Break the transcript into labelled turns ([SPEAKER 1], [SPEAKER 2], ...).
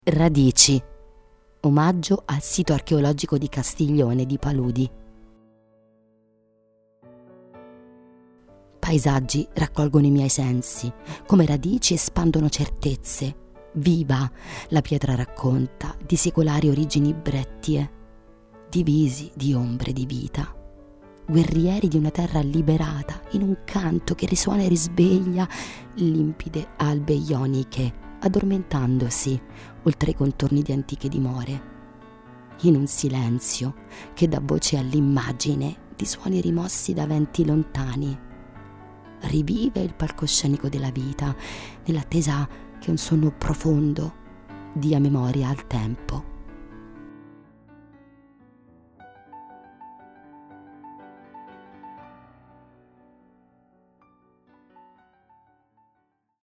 [SPEAKER 1] Radici. Omaggio al sito archeologico di Castiglione di Paludi. Paesaggi raccolgono i miei sensi, come radici espandono certezze. Viva, la pietra racconta di secolari origini brettie, divisi di ombre di vita. Guerrieri di una terra liberata, in un canto che risuona e risveglia limpide albe ioniche, addormentandosi oltre i contorni di antiche dimore, in un silenzio che dà voce all'immagine di suoni rimossi da venti lontani. Rivive il palcoscenico della vita, nell'attesa che un sonno profondo dia memoria al tempo.